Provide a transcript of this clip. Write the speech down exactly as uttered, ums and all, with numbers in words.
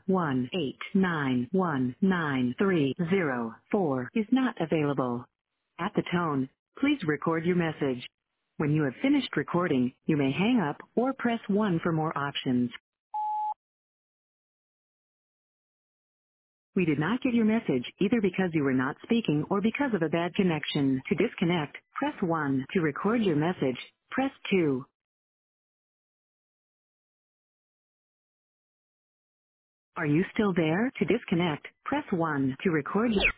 one eight nine one nine three zero four is not available. At the tone, please record your message. When you have finished recording, you may hang up or press one for more options. We did not get your message either because you were not speaking or because of a bad connection. To disconnect, press one. To record your message, press two. Are you still there? To disconnect, press one. To record your